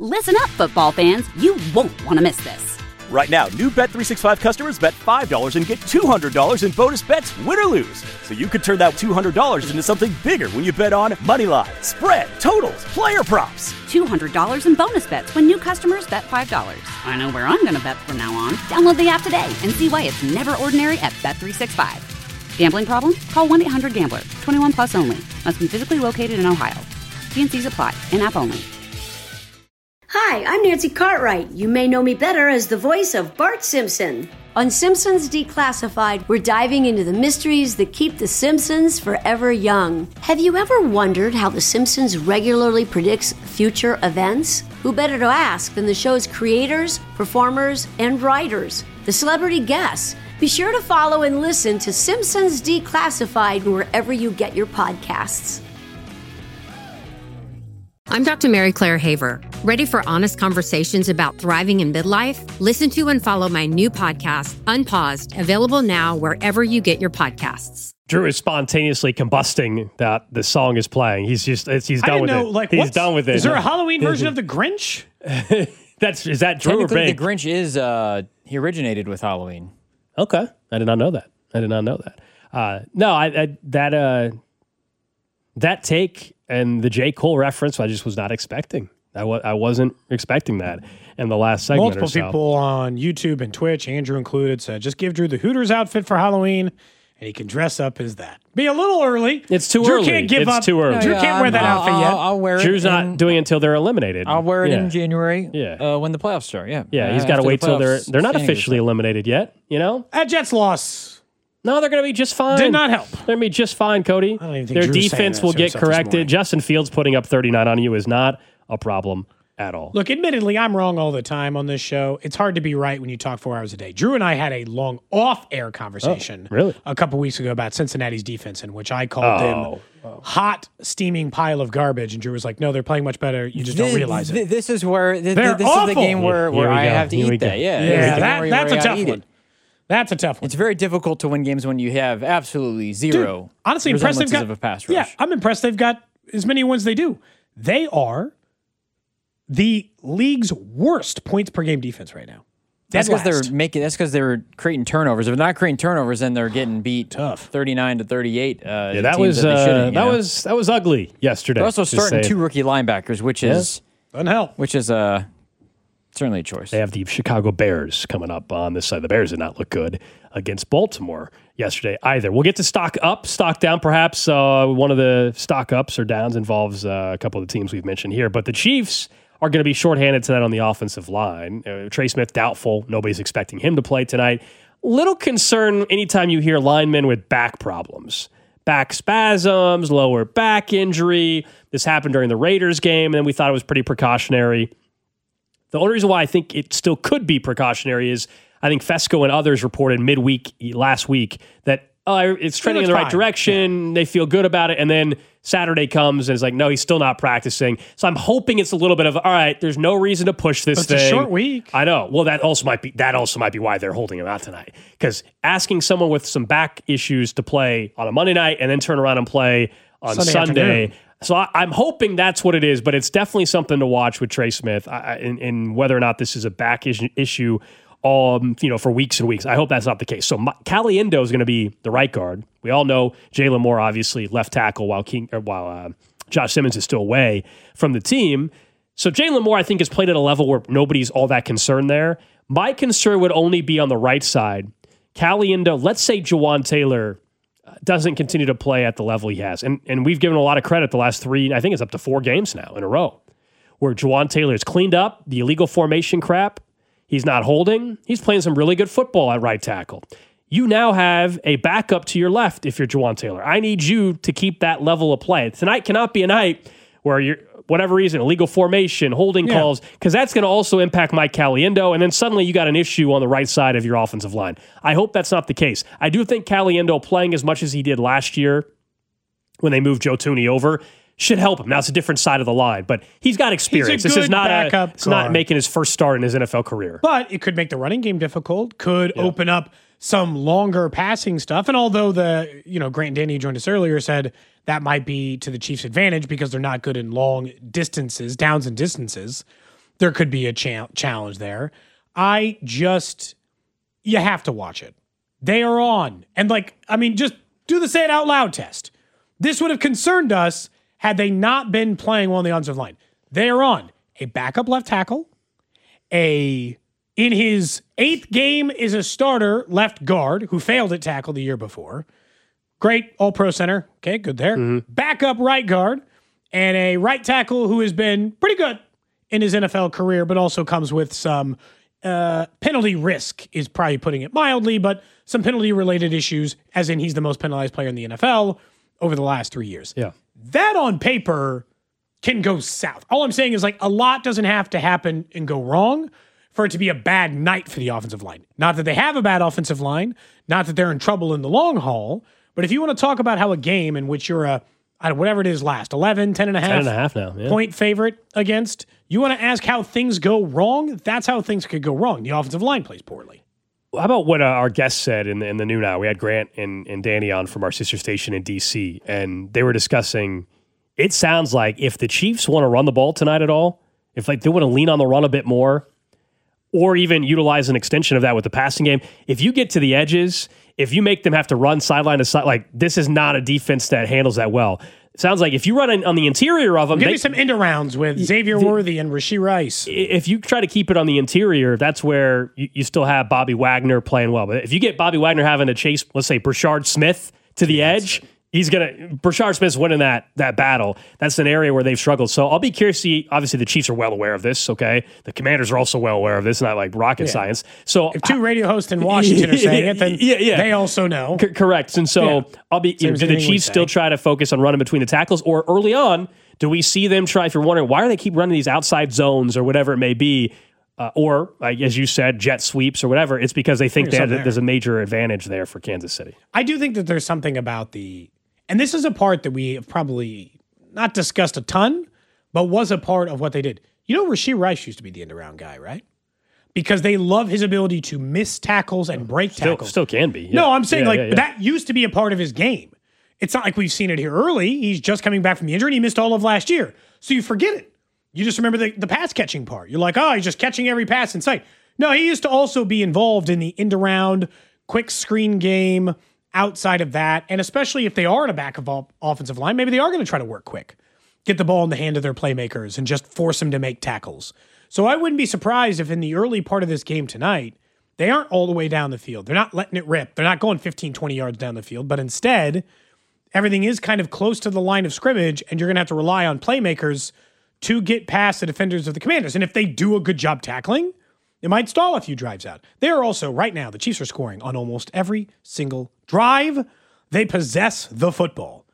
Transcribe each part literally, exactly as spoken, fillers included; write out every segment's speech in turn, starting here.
Listen up, football fans. You won't want to miss this. Right now, new Bet three sixty-five customers bet five dollars and get two hundred dollars in bonus bets, win or lose. So you could turn that two hundred dollars into something bigger when you bet on money line, spread, totals, player props. two hundred dollars in bonus bets when new customers bet five dollars. I know where I'm going to bet from now on. Download the app today and see why it's never ordinary at Bet three sixty-five. Gambling problem? Call one eight hundred gambler. twenty-one plus only. Must be physically located in Ohio. T and C's apply. In-app only. Hi, I'm Nancy Cartwright. You may know me better as the voice of Bart Simpson. On Simpsons Declassified, we're diving into the mysteries that keep the Simpsons forever young. Have you ever wondered how the Simpsons regularly predicts future events? Who better to ask than the show's creators, performers, and writers, the celebrity guests? Be sure to follow and listen to Simpsons Declassified wherever you get your podcasts. I'm Doctor Mary Claire Haver. Ready for honest conversations about thriving in midlife? Listen to and follow my new podcast, Unpaused, available now wherever you get your podcasts. Drew is spontaneously combusting that the song is playing. He's just it's, he's done with know, it. Like, he's done with it. Is there a Halloween version of the Grinch? That's is that Drew or Technically, Big? the Grinch is uh, he originated with Halloween. Okay, I did not know that. I did not know that. Uh, no, I, I that uh, that take and the J. Cole reference, I just was not expecting. I w- I wasn't expecting that in the last segment. Multiple or so. people on YouTube and Twitch, Andrew included, said just give Drew the Hooters outfit for Halloween, and he can dress up as that. Be a little early. It's too Drew early. Can't give it's up. too early. Drew No, can't yeah, wear that I'll, outfit I'll, yet. I'll, I'll wear Drew's it. not in, doing it until they're eliminated. I'll wear it yeah. in January. Yeah. uh, when the playoffs start. Yeah, Yeah, uh, he's got to after wait the till they're playoffs they're not standings officially start. eliminated yet. You know, At Jets loss. no, they're going to be just fine. Did not help. They're going to be just fine, Cody. I don't even think Their Drew's saying defense that will to get himself this corrected. morning. Justin Fields putting up thirty-nine on you is not a problem at all. Look, admittedly, I'm wrong all the time on this show. It's hard to be right when you talk four hours a day. Drew and I had a long off-air conversation Oh, really? a couple weeks ago about Cincinnati's defense, in which I called Oh. them hot, steaming pile of garbage, and Drew was like, no, they're playing much better. You just don't Thi- realize thi- it. This is where thi- They're this is the awful. game where, Here where we I go. have to Here we eat go. that. Yeah, Yeah, it's the game that, where you- that's where a you tough gotta eat one. it. That's a tough one. It's very difficult to win games when you have absolutely zero. Dude, honestly, impressed they've resemblances got of a pass rush. Yeah, I'm impressed they've got as many wins they do. They are the league's worst points per game defense right now. That's Dead because last. they're making. That's because they're creating turnovers. If they're not creating turnovers, then they're getting beat Tough. thirty-nine to thirty-eight. Uh, Yeah, that teams was that, they uh, shouldn't, you that know? was that was ugly yesterday. They're also just starting saying. two rookie linebackers, which is Doesn't help. which is uh, certainly a choice. They have the Chicago Bears coming up on this side. The Bears did not look good against Baltimore yesterday either. We'll get to stock up, stock down, perhaps. Uh, one of the stock ups or downs involves uh, a couple of the teams we've mentioned here. But the Chiefs are going to be shorthanded tonight on the offensive line. Uh, Trey Smith, doubtful. Nobody's expecting him to play tonight. Little concern anytime you hear linemen with back problems. Back spasms, lower back injury. This happened during the Raiders game, and then we thought it was pretty precautionary. The only reason why I think it still could be precautionary is I think Fesco and others reported midweek last week that oh, it's trending in the right fine. direction. Yeah. They feel good about it. And then Saturday comes and it's like, no, he's still not practicing. So I'm hoping it's a little bit of, all right, there's no reason to push this But it's thing. a short week. I know. Well, that also might be that also might be why they're holding him out tonight. Because asking someone with some back issues to play on a Monday night and then turn around and play on Sunday Sunday. afternoon. So I, I'm hoping that's what it is, but it's definitely something to watch with Trey Smith I, in, in whether or not this is a back is- issue um, you know, for weeks and weeks. I hope that's not the case. So my, Caliendo is going to be the right guard. We all know Jalen Moore, obviously, left tackle while King or while uh, Josh Simmons is still away from the team. So Jalen Moore, I think, has played at a level where nobody's all that concerned there. My concern would only be on the right side. Caliendo, let's say Jawan Taylor doesn't continue to play at the level he has. And, and we've given a lot of credit the last three, I think it's up to four games now in a row, where Jawan Taylor's cleaned up the illegal formation crap. He's not holding. He's playing some really good football at right tackle. You now have a backup to your left if you're Jawan Taylor. I need you to keep that level of play. Tonight cannot be a night where you're, whatever reason, illegal formation, holding Yeah. calls, because that's going to also impact Mike Caliendo, and then suddenly you got an issue on the right side of your offensive line. I hope that's not the case. I do think Caliendo playing as much as he did last year when they moved Joe Thuney over should help him. Now it's a different side of the line, but he's got experience. He's a this is good not a, backup it's not guard. making his first start in his N F L career. But it could make the running game difficult, could open up some longer passing stuff. And although the, you know, Grant and Danny who joined us earlier said that might be to the Chiefs' advantage because they're not good in long distances, downs and distances, there could be a cha- challenge there. I just, you have to watch it. They are on. And like, I mean, just do the say it out loud test. This would have concerned us had they not been playing well on the offensive line. They are on a backup left tackle, a, in his eighth game is a starter left guard who failed at tackle the year before. Great all-pro center. Okay, good there. Mm-hmm. Backup right guard and a right tackle who has been pretty good in his N F L career, but also comes with some uh, penalty risk is probably putting it mildly, but some penalty-related issues, as in he's the most penalized player in the N F L over the last three years. Yeah. That on paper can go south. All I'm saying is like a lot doesn't have to happen and go wrong for it to be a bad night for the offensive line. Not that they have a bad offensive line, not that they're in trouble in the long haul, but if you want to talk about how a game in which you're a, I don't, whatever it is last, eleven, ten and a half, ten and a half now, yeah. point favorite against, you want to ask how things go wrong? That's how things could go wrong. The offensive line plays poorly. How about what uh, our guest said in the, in the New Now? We had Grant and, and Danny on from our sister station in D C, and they were discussing, it sounds like if the Chiefs want to run the ball tonight at all, if like they want to lean on the run a bit more, or even utilize an extension of that with the passing game, if you get to the edges, if you make them have to run sideline to side, like this is not a defense that handles that well. It sounds like if you run in, on the interior of them, give they, me some end arounds with Xavier the, Worthy and Rashee Rice. If you try to keep it on the interior, that's where you, you still have Bobby Wagner playing well. But if you get Bobby Wagner having to chase, let's say, Brashard Smith to the edge, he's gonna Brashard Smith's winning that that battle. That's an area where they've struggled. So I'll be curious to see. Obviously, the Chiefs are well aware of this. Okay, the Commanders are also well aware of this. Not like rocket yeah. science. So if two radio hosts in Washington are saying it, then yeah, yeah. they also know. C- correct. And so yeah. I'll be. You know, do the Chiefs still try to focus on running between the tackles, or early on, do we see them try? If you're wondering why do they keep running these outside zones or whatever it may be, uh, or like, as you said, jet sweeps or whatever, it's because they think that there's a major advantage there for Kansas City. I do think that there's something about the. And this is a part that we have probably not discussed a ton, but was a part of what they did. You know, Rashee Rice used to be the end-around guy, right? Because they love his ability to miss tackles and break still, tackles. Still can be. Yeah. No, I'm saying yeah, like yeah, yeah. that used to be a part of his game. It's not like we've seen it here early. He's just coming back from the injury and he missed all of last year. So you forget it. You just remember the, the pass catching part. You're like, oh, he's just catching every pass in sight. No, he used to also be involved in the end-around, quick screen game, outside of that, and especially if they are in a back of offensive line, maybe they are going to try to work quick, get the ball in the hand of their playmakers and just force them to make tackles. So I wouldn't be surprised if in the early part of this game tonight, they aren't all the way down the field. They're not letting it rip. They're not going fifteen, twenty yards down the field, but instead, everything is kind of close to the line of scrimmage, and you're going to have to rely on playmakers to get past the defenders of the Commanders. And if they do a good job tackling, it might stall a few drives out. They are also, right now, the Chiefs are scoring on almost every single drive. They possess the football.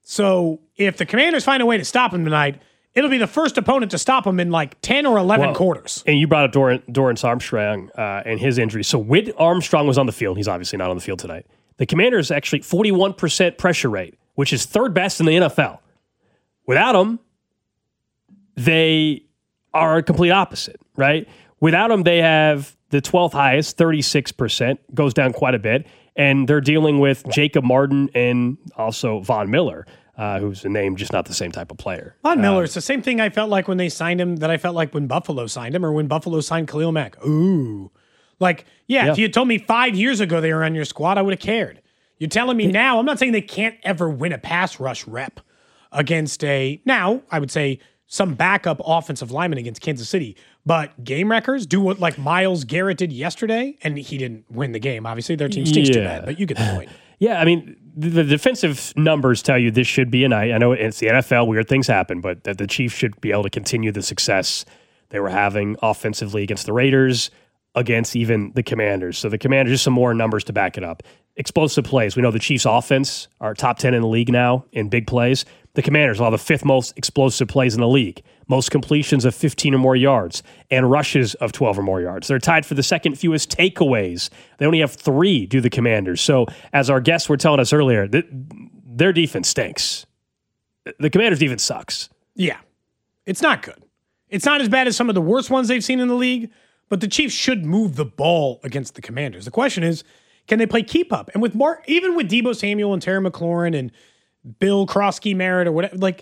So if the Commanders find a way to stop them tonight, it'll be the first opponent to stop them in like ten or eleven well, quarters. And you brought up Dor- Dorrance Armstrong uh, and his injury. So Whit Armstrong was on the field. He's obviously not on the field tonight. The Commanders actually forty-one percent pressure rate, which is third best in the N F L. Without him, they are a complete opposite, right? Without them, they have the twelfth highest, thirty-six percent, goes down quite a bit. And they're dealing with Jacob Martin and also Von Miller, uh, who's a name, just not the same type of player. Von Miller, it's um, the same thing I felt like when they signed him that I felt like when Buffalo signed him or when Buffalo signed Khalil Mack. Ooh. Like, yeah, yeah. if you had told me five years ago they were on your squad, I would have cared. You're telling me now, I'm not saying they can't ever win a pass rush rep against a, now, I would say, some backup offensive lineman against Kansas City. But game wreckers do what like Myles Garrett did yesterday, and he didn't win the game. Obviously, their team stinks yeah. too bad, but you get the point. Yeah, I mean, the, the defensive numbers tell you this should be a night. I know it's the N F L, weird things happen, but that the Chiefs should be able to continue the success they were having offensively against the Raiders, against even the Commanders. So the Commanders, just some more numbers to back it up. Explosive plays. We know the Chiefs' offense are top ten in the league now in big plays. The Commanders will have the fifth most explosive plays in the league, most completions of fifteen or more yards, and rushes of twelve or more yards. They're tied for the second fewest takeaways. They only have three, do the Commanders. So as our guests were telling us earlier, th- their defense stinks. The Commanders' defense sucks. Yeah, it's not good. It's not as bad as some of the worst ones they've seen in the league, but the Chiefs should move the ball against the Commanders. The question is, can they play keep up? And with Mark, even with Deebo Samuel and Terry McLaurin and Bill Krosky Merritt or whatever, like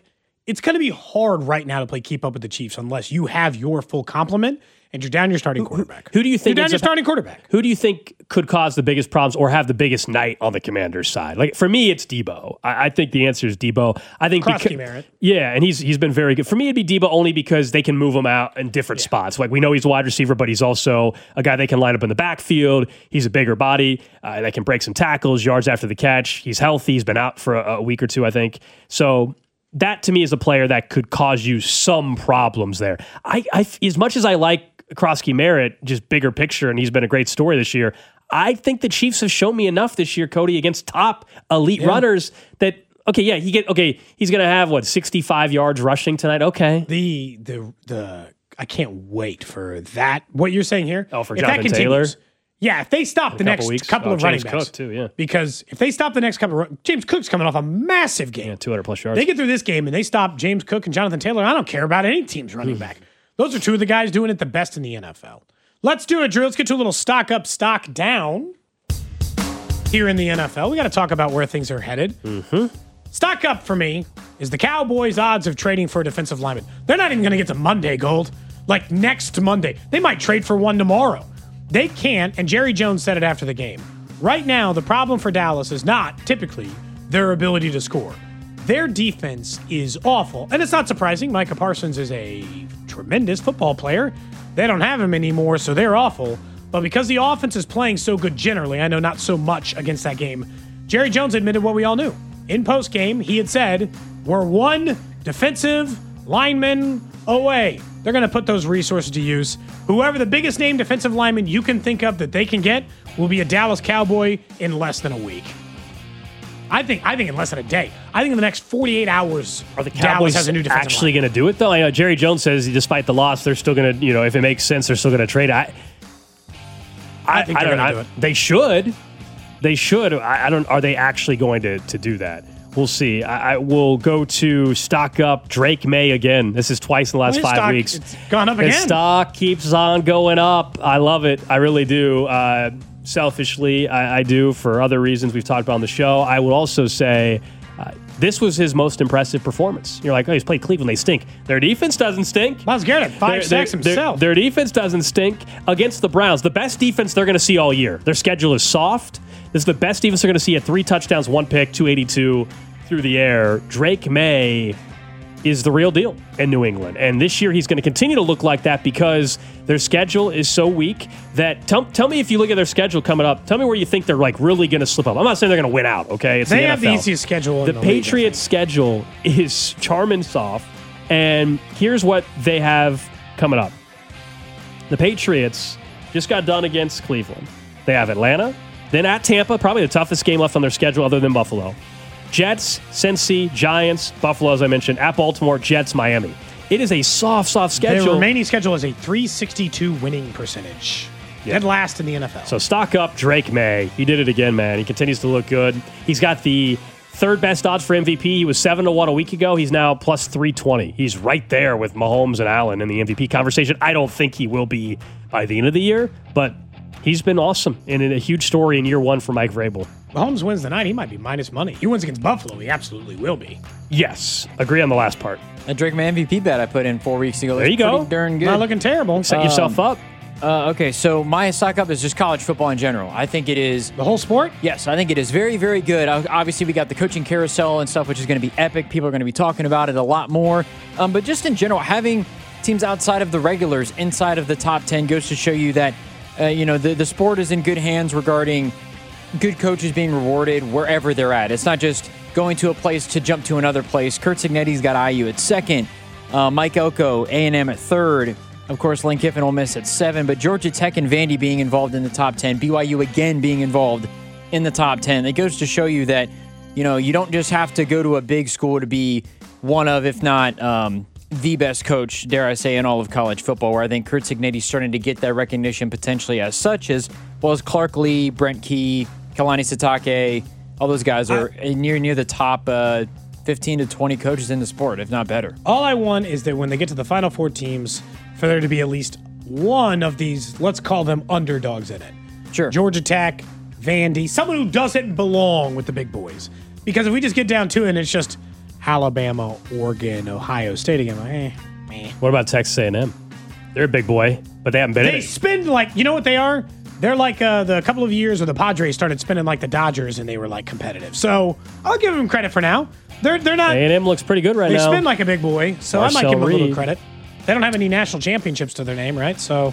it's going to be hard right now to play keep up with the Chiefs unless you have your full complement and you're down your starting quarterback. Who do you think you're down ends your up- starting quarterback? Who do you think could cause the biggest problems or have the biggest night on the Commanders' side? Like for me, it's Debo. I, I think the answer is Debo. I think Krosky because Merritt. yeah, and he's he's been very good. For me, it'd be Debo only because they can move him out in different Yeah. spots. Like we know he's a wide receiver, but he's also a guy they can line up in the backfield. He's a bigger body uh, that can break some tackles, yards after the catch. He's healthy. He's been out for a, a week or two, I think. So. That to me is a player that could cause you some problems there. I, I as much as I like Krosky Merritt, just bigger picture, and he's been a great story this year. I think the Chiefs have shown me enough this year, Cody, against top elite yeah. runners that okay, yeah, he get okay, he's gonna have what sixty-five yards rushing tonight. Okay, the the the I can't wait for that. What you're saying here? Oh, for if Jonathan that Taylor. Yeah, if they stop the next weeks. couple oh, of James running backs, Cook too, yeah. Because if they stop the next couple, of, James Cook's coming off a massive game. Yeah, two hundred plus yards. They get through this game and they stop James Cook and Jonathan Taylor. I don't care about any team's running back. Those are two of the guys doing it the best in the N F L. Let's do it, Drew. Let's get to a little stock up, stock down here in the N F L. We got to talk about where things are headed. Mm-hmm. Stock up for me is the Cowboys' odds of trading for a defensive lineman. They're not even going to get to Monday, Gold. Like next Monday. They might trade for one tomorrow. They can't, and Jerry Jones said it after the game. Right now, the problem for Dallas is not typically their ability to score. Their defense is awful, and it's not surprising. Micah Parsons is a tremendous football player. They don't have him anymore, so they're awful. But because the offense is playing so good generally, I know not so much against that game, Jerry Jones admitted what we all knew. In postgame, he had said, we're one defensive lineman away. They're going to put those resources to use. Whoever the biggest name defensive lineman you can think of that they can get will be a Dallas Cowboy in less than a week. I think I think in less than a day. I think in the next forty-eight hours, are the Dallas Cowboys has a new defensive actually going to do it, though? I know Jerry Jones says despite the loss, they're still going to, you know, if it makes sense, they're still going to trade. I, I, I think I they're don't going to know. do it. They should. They should. I, I don't. Are they actually going to, to do that? We'll see. I, I will go to stock up Drake May again. This is twice in the last Well, his five stock, weeks. It's gone up His again. stock keeps on going up. I love it. I really do. Uh, selfishly, I, I do. For other reasons we've talked about on the show, I would also say uh, this was his most impressive performance. You're like, oh, he's played Cleveland. They stink. Their defense doesn't stink. Myles Garrett, five Their- sacks their- himself. Their, their defense doesn't stink against the Browns. The best defense they're going to see all year. Their schedule is soft. This is the best defense they're going to see at three touchdowns, one pick, two eighty-two through the air. Drake May is the real deal in New England. And this year he's going to continue to look like that because their schedule is so weak that tell, tell me if you look at their schedule coming up, tell me where you think they're like really going to slip up. I'm not saying they're going to win out, okay? It's they the have N F L. the easiest schedule in The the league, I Patriots' schedule is charm and soft. And here's what they have coming up. The Patriots just got done against Cleveland. They have Atlanta, then at Tampa, probably the toughest game left on their schedule other than Buffalo. Jets, Cincy, Giants, Buffalo, as I mentioned, at Baltimore, Jets, Miami. It is a soft, soft schedule. Their remaining schedule is a three sixty-two winning percentage. Yeah. Dead last in the N F L. So stock up Drake May. He did it again, man. He continues to look good. He's got the third best odds for M V P. He was seven to one a week ago. He's now plus three twenty. He's right there with Mahomes and Allen in the M V P conversation. I don't think he will be by the end of the year, but he's been awesome and a huge story in year one for Mike Vrabel. Mahomes wins tonight, he might be minus money. He wins against Buffalo, he absolutely will be. Yes, agree on the last part. That Drake May M V P bet I put in four weeks ago. There you pretty go. Darn good. Not looking terrible. Set yourself up. Uh, okay, so my stock up is just college football in general. I think it is. The whole sport? Yes, I think it is very, very good. Uh, Obviously, we got the coaching carousel and stuff, which is going to be epic. People are going to be talking about it a lot more. Um, but just in general, having teams outside of the regulars inside of the top ten goes to show you that, uh, you know, the, the sport is in good hands regarding good coaches being rewarded wherever they're at. It's not just going to a place to jump to another place. Curt Cignetti's got I U at second. Uh, Mike Elko, A and M at third. Of course, Lane Kiffin, Ole Miss at seven. But Georgia Tech and Vandy being involved in the top ten. B Y U again being involved in the top ten. It goes to show you that, you know, you don't just have to go to a big school to be one of, if not um, the best coach, dare I say, in all of college football, where I think Curt Cignetti's starting to get that recognition potentially as such, as well as Clark Lee, Brent Key, Kalani Sitake. All those guys are I, near near the top uh, fifteen to twenty coaches in the sport, if not better. All I want is that when they get to the Final Four teams, for there to be at least one of these, let's call them underdogs in it. Sure. Georgia Tech, Vandy, someone who doesn't belong with the big boys. Because if we just get down to it and it's just Alabama, Oregon, Ohio State again. Like, eh, meh. What about Texas A and M? They're a big boy, but they haven't been in They it. spin like, you know what they are? They're like uh, the couple of years where the Padres started spinning like the Dodgers and they were like competitive. So I'll give them credit for now. They're they're not. A and M looks pretty good right They now. spin like a big boy, so I might Marcel give them a little Reed. credit. They don't have any national championships to their name, right? So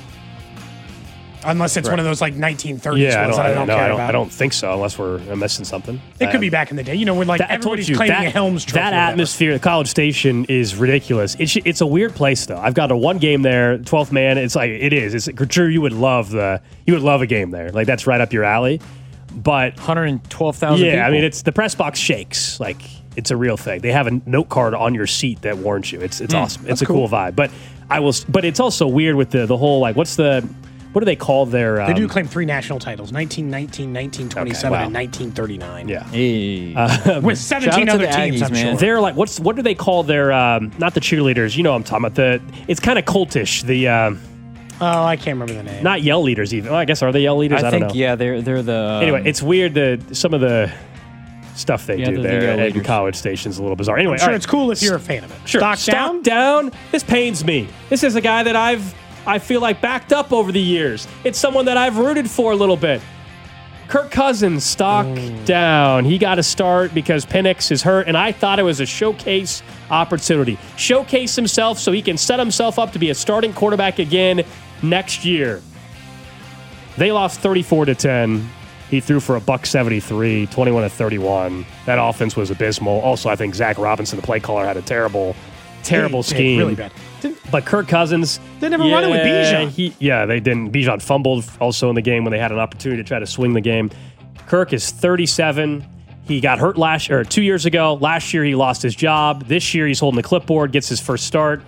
unless it's Right. one of those like nineteen thirties yeah, I ones don't, that I I don't don't know. care I don't, about. I don't think so, unless we're missing something. It could Um, be back in the day, you know, when like That- I told everybody's you, claiming that, a Helms Trophy. That or whatever. atmosphere at College Station is ridiculous. It's it's a weird place though. I've got a one game there, twelfth man. It's like it is. It's sure you would love the you would love a game there. Like that's right up your alley. But one hundred twelve thousand yeah, people. I mean it's the press box shakes. Like it's a real thing. They have a note card on your seat that warns you. It's it's Hmm. awesome. It's a cool. vibe. But I will. But it's also weird with the the whole like what's the what do they call their? Um, They do claim three national titles: nineteen nineteen, nineteen twenty-seven, Okay, wow. and nineteen thirty-nine. Yeah. Hey. With seventeen Shout out other to the teams, Aggies, I'm man. sure. They're like what's what do they call their um, not the cheerleaders? You know what I'm talking about. The it's kind of cultish. The um, Oh, I can't remember the name. not yell leaders even. Well, I guess are they yell leaders? I, I don't think know. yeah, they're they're the um, Anyway, it's weird the some of the stuff they Yeah, do they're the there yell at leaders. College Station's a little bizarre. Anyway, I'm sure all right. it's cool if you're a fan of it. Sure. Stock down? down. This pains me. This is a guy that I've I feel like backed up over the years. It's someone that I've rooted for a little bit. Kirk Cousins, stock down. He got a start because Penix is hurt, and I thought it was a showcase opportunity. Showcase himself so he can set himself up to be a starting quarterback again next year. They lost thirty-four to ten. He threw for a buck seventy-three, twenty-one to thirty-one. That offense was abysmal. Also, I think Zach Robinson, the play caller, had a terrible, terrible They did, scheme. really bad. Didn't- But Kirk Cousins, They never run it with Bijan. He, yeah, they didn't. Bijan fumbled also in the game when they had an opportunity to try to swing the game. Kirk is thirty-seven. He got hurt last or two years ago. Last year he lost his job. This year he's holding the clipboard, gets his first start.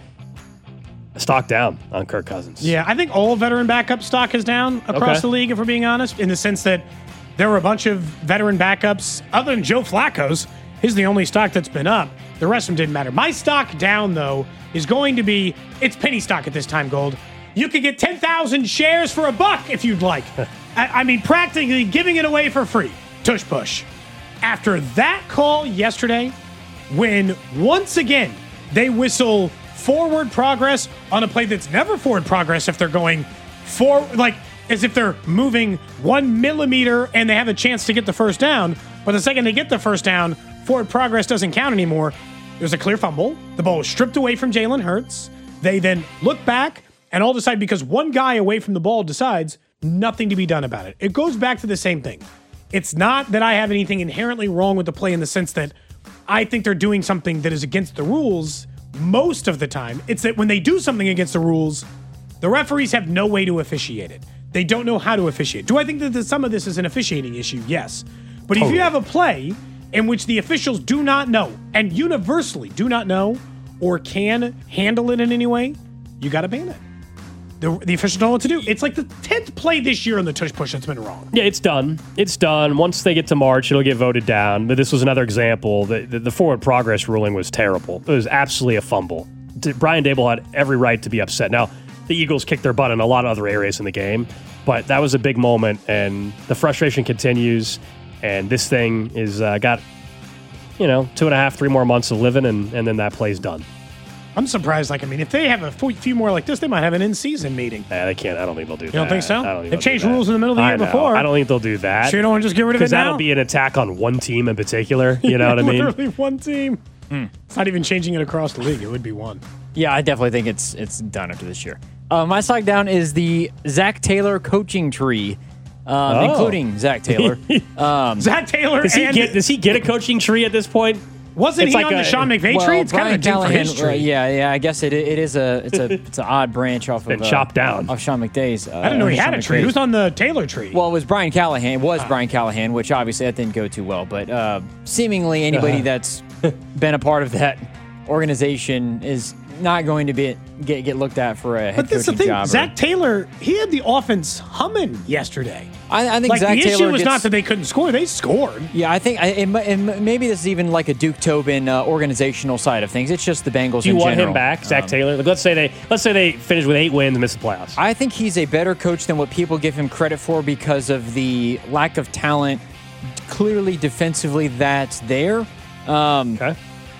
Stock down on Kirk Cousins. Yeah, I think all veteran backup stock is down across Okay. the league, if we're being honest, in the sense that there were a bunch of veteran backups. Other than Joe Flacco's, he's the only stock that's been up. The rest of them didn't matter. My stock down, though, is going to be, it's penny stock at this time, Gold. You could get ten thousand shares for a buck if you'd like. I, I mean, practically giving it away for free. Tush push. After that call yesterday, when once again they whistle forward progress on a play that's never forward progress if they're going for like as if they're moving one millimeter and they have a chance to get the first down, but the second they get the first down, forward progress doesn't count anymore. There's a clear fumble. The ball was stripped away from Jalen Hurts. They then look back and all decide because one guy away from the ball decides nothing to be done about it. It goes back to the same thing. It's not that I have anything inherently wrong with the play in the sense that I think they're doing something that is against the rules most of the time. It's that when they do something against the rules, the referees have no way to officiate it. They don't know how to officiate. Do I think that some of this is an officiating issue? Yes. But if you have a play in which the officials do not know and universally do not know or can handle it in any way, you got to ban it. The, the officials don't know what to do. It's like the tenth play this year on the tush push that's been wrong. Yeah, it's done. It's done. Once they get to March, it'll get voted down. But this was another example. The, the, the forward progress ruling was terrible. It was absolutely a fumble. D- Brian Dable had every right to be upset. Now, the Eagles kicked their butt in a lot of other areas in the game, but that was a big moment, and the frustration continues. And this thing is uh, got, you know, two and a half, three more months of living, and, and then that play's done. I'm surprised. Like, I mean, if they have a few more like this, they might have an in-season meeting. Yeah, they can't. I don't think they'll do that. You don't think so? I don't think They've they'll changed do that. rules in the middle of the I year know. before. I don't think they'll do that. Sure you don't want to just get rid of it Because now? that'll be an attack on one team in particular. You know what I mean? Literally one team. It's not even changing it across the league. It would be one. Yeah, I definitely think it's it's done after this year. Uh, my stock down is the Zach Taylor coaching tree, um, Oh. including Zach Taylor. Um, Zach Taylor Does he and get? Does he get a coaching tree at this point? wasn't it's he like on a- the Sean McVay well, tree? It's kind of a Brian due for Callahan, his tree. uh, yeah, yeah. I guess it it is a it's a it's an odd branch off of Been uh, chopped down. off Sean McVay's. Uh, I didn't know he Sean had a tree. McVay's. He was on the Taylor tree. Well, it was Brian Callahan. It Ah. was Brian Callahan, which obviously that didn't go too well. But uh, seemingly anybody that's been a part of that organization is not going to be get get looked at for a head but that's the coaching thing. job. or- Zach Taylor, he had the offense humming yesterday. I, I think Like, Zach the Taylor issue was gets, not that they couldn't score. They scored. Yeah, I think I, it, mi- it, mi- maybe this is even like a Duke Tobin uh, organizational side of things. It's just the Bengals Do you in want general. him back, Zach Um, Taylor? Like, let's say they let's say they finish with eight wins and miss the playoffs. I think he's a better coach than what people give him credit for because of the lack of talent, clearly defensively, that's there. Um, okay.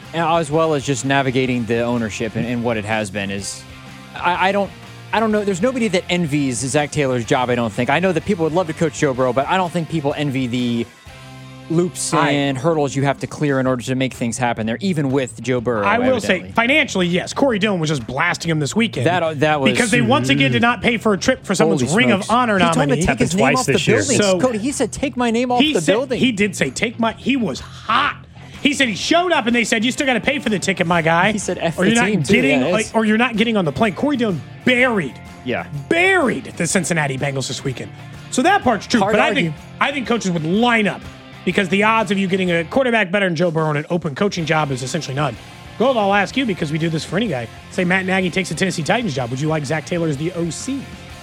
as well as just navigating the ownership and, and what it has been is, I, I don't, I don't know. There's nobody that envies Zach Taylor's job. I don't think. I know that people would love to coach Joe Burrow, but I don't think people envy the loops and I, hurdles you have to clear in order to make things happen there, even with Joe Burrow. I will evidently. say, financially, yes. Corey Dillon was just blasting him this weekend. That that was because they once again did not pay for a trip for someone's Ring smokes. of Honor he nominee. Told him to take his name off the building. So, Cody, he said, "Take my name off he the said, building." He did say, "Take my." He was hot. He said he showed up and they said, "You still got to pay for the ticket, my guy." He said, F "Or you're the not team getting, too, yeah, like, or you're not getting on the plane." Corey Dillon buried, yeah, buried the Cincinnati Bengals this weekend. So that part's true. Hard but I argue. think I think coaches would line up because the odds of you getting a quarterback better than Joe Burrow in an open coaching job is essentially none. Gold, I'll ask you because we do this for any guy. Say Matt Nagy takes the Tennessee Titans job. Would you like Zach Taylor as the O C?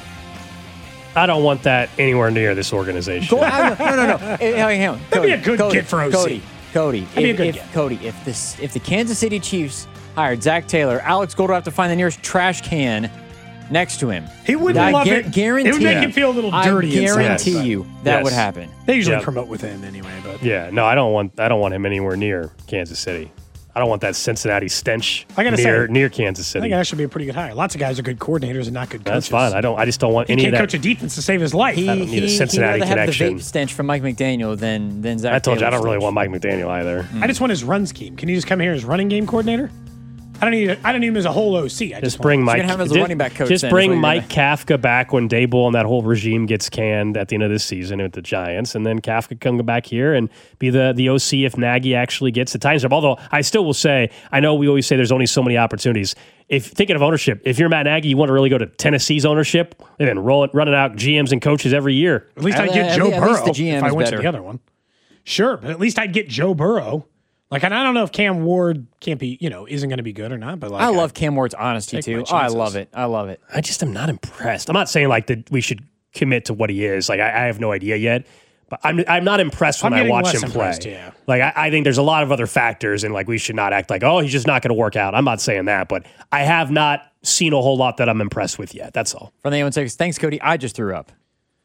I don't want that anywhere near this organization. Go, no, no, no. Hey, hang on. That'd Cody, be a good Cody, get for O C. Cody, Cody, That'd be a if, good if, get. Cody, if this, if the Kansas City Chiefs hired Zach Taylor, Alex Gold would have to find the nearest trash can next to him. He wouldn't I love gu- it. Guarantee It would make you. him feel a little dirty. I guarantee inside. you that Yes. would happen. They usually Yep. promote within anyway, but Yeah, no, I don't want. I don't want him anywhere near Kansas City. I don't want that Cincinnati stench I gotta near say, near Kansas I City. think that should be a pretty good hire. Lots of guys are good coordinators and not good coaches. That's fine. I don't. I just don't want He any can't of that. coach a defense to save his life. He, I don't need a he- Cincinnati he'd rather connection. have the vape stench from Mike McDaniel than than Zach I told you I Taylor's don't really stench. want Mike McDaniel either. I just want his run scheme. Can he just come here as running game coordinator? I don't need. I don't need him as a whole O C. I Just just bring want, Mike. gonna have him as a just- running back coach Just then, is bring what you're Mike Kafka back when Dable and that whole regime gets canned at the end of this season with the Giants, and then Kafka can go back here and be the the O C if Nagy actually gets the Titans job. Although I still will say, I know we always say there's only so many opportunities. If thinking of ownership, if you're Matt Nagy, you want to really go to Tennessee's ownership and then roll it, running out G Ms and coaches every year. At least At- I'd get at Joe least- at least Burrow the G M if I is went better. to the other one. Sure, but at least I'd get Joe Burrow. Like, and I don't know if Cam Ward can't be, you know, isn't going to be good or not. But like, I love Cam Ward's honesty Take my too. Oh, I chances. love it. I love it. I just am not impressed. I'm not saying like that we should commit to what he is. Like I, I have no idea yet, but I'm I'm not impressed when I'm I getting watch less him play. impressed, yeah. Like I, I think there's a lot of other factors, and like we should not act like oh he's just not going to work out. I'm not saying that, but I have not seen a whole lot that I'm impressed with yet. That's all. From the A one six, thanks, Cody. I just threw up.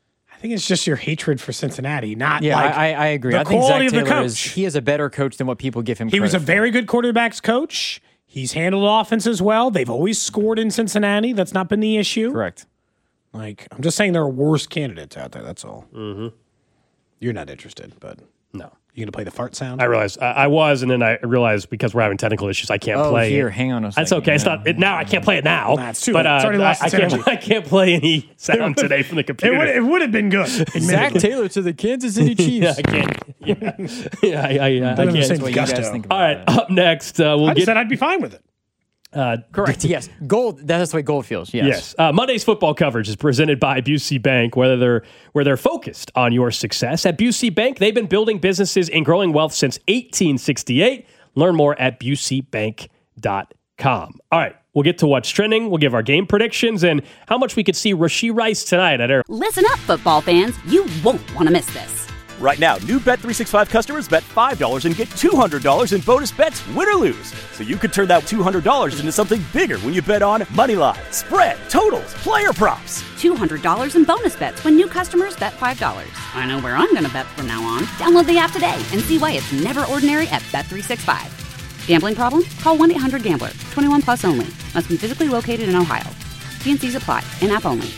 I think it's just your hatred for Cincinnati, not Yeah, like I, I agree. the I think quality Zach of the Taylor coach. is he is a better coach than what people give him. He was a credit very good quarterbacks coach. He's handled offenses well. They've always scored in Cincinnati. That's not been the issue. for. Correct. Like, I'm just saying there are worse candidates out there. That's all. Mm-hmm. You're not interested, but No. you gonna play the fart sound? I realized I, I was, and then I realized because we're having technical issues, I can't Oh, play. here, it. hang on a That's second. okay. It's Yeah. not it, now. I can't play it now. Nah, it's too but late. It's uh, already lost I, I its can't. energy. I can't play any sound today from the It computer. would, it would have been good. Zach admittedly. Taylor to the Kansas City Chiefs. yeah, I can't. Yeah, yeah I, I, uh, I Doesn't can't. say That's what you guys gusto. think about All right, that. up next, uh, we'll I just get. said I'd be fine with it. Uh, Correct. Yes. Gold. That's the way gold feels. Yes. Yes. Uh, Monday's football coverage is presented by Busey Bank, whether they're where they're focused on your success. At Busey Bank, they've been building businesses and growing wealth since eighteen sixty-eight. Learn more at busey bank dot com. All right, we'll get to what's trending. We'll give our game predictions and how much we could see Rashee Rice tonight at our. Listen up, football fans. You won't want to miss this. Right now, new Bet three sixty-five customers bet five dollars and get two hundred dollars in bonus bets, win or lose. So you could turn that two hundred dollars into something bigger when you bet on money line, spread, totals, player props. two hundred dollars in bonus bets when new customers bet five dollars. I know where I'm going to bet from now on. Download the app today and see why it's never ordinary at Bet three sixty-five. Gambling problem? Call one eight hundred gambler. twenty-one plus only. Must be physically located in Ohio. T and C's apply. In-app only.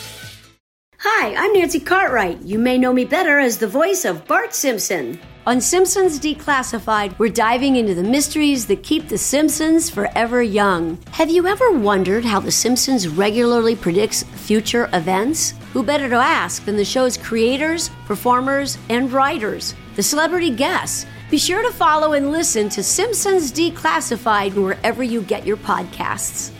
Hi, I'm Nancy Cartwright. You may know me better as the voice of Bart Simpson. On Simpsons Declassified, we're diving into the mysteries that keep the Simpsons forever young. Have you ever wondered how the Simpsons regularly predicts future events? Who better to ask than the show's creators, performers, and writers, the celebrity guests? Be sure to follow and listen to Simpsons Declassified wherever you get your podcasts.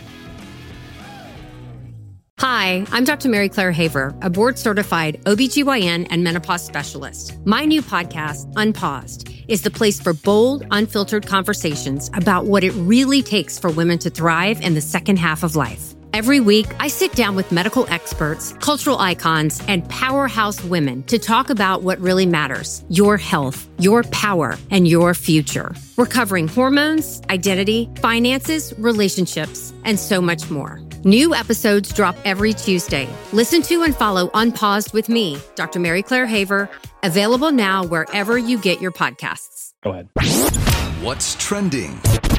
Hi, I'm Doctor Mary Claire Haver, a board-certified O B G Y N and menopause specialist. My new podcast, Unpaused, is the place for bold, unfiltered conversations about what it really takes for women to thrive in the second half of life. Every week, I sit down with medical experts, cultural icons, and powerhouse women to talk about what really matters: your health, your power, and your future. We're covering hormones, identity, finances, relationships, and so much more. New episodes drop every Tuesday. Listen to and follow Unpaused with me, Doctor Mary Claire Haver, available now wherever you get your podcasts. Go ahead. What's Trending?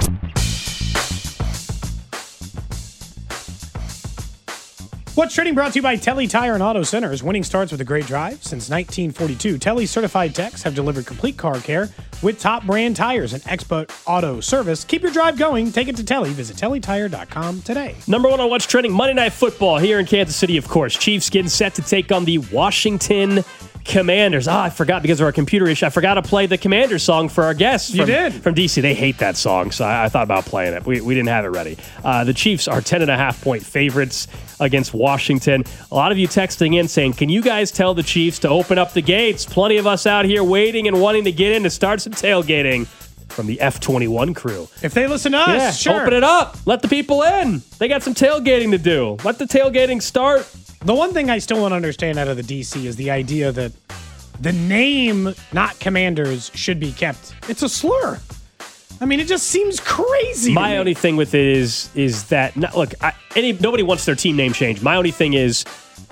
What's Trending brought to you by Telly Tire and Auto Centers. Winning starts with a great drive. Since nineteen forty-two, Telly certified techs have delivered complete car care with top brand tires and expert auto service. Keep your drive going. Take it to Telly. Visit telly tire dot com today. Number one on What's Trending, Monday Night Football here in Kansas City, of course. Chiefs getting set to take on the Washington Commanders. Ah, I forgot because of our computer issue. I forgot to play the Commanders song for our guests. From, you did. From D C. They hate that song, so I, I thought about playing it. We, we didn't have it ready. Uh, the Chiefs are ten and a half point favorites against Washington. A lot of you texting in saying, can you guys tell the Chiefs to open up the gates? Plenty of us out here waiting and wanting to get in to start some tailgating from the F twenty-one crew. If they listen to us, yeah, sure. Open it up. Let the people in. They got some tailgating to do. Let the tailgating start. The one thing I still want to understand out of the D C is the idea that the name, not Commanders, should be kept. It's a slur. I mean, it just seems crazy. My only thing with it is is that, look, I, any nobody wants their team name changed. My only thing is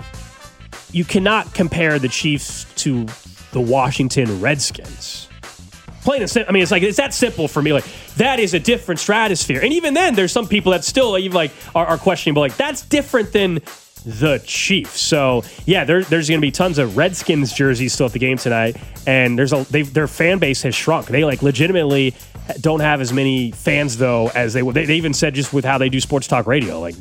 you cannot compare the Chiefs to the Washington Redskins. Plain and simple. I mean, it's like it's that simple for me. Like, that is a different stratosphere. And even then, there's some people that still even like are, are questioning, but like that's different than the Chiefs. So yeah, there, there's going to be tons of Redskins jerseys still at the game tonight, and there's a they, their fan base has shrunk. They like legitimately don't have as many fans though as they would. They, they even said just with how they do sports talk radio, like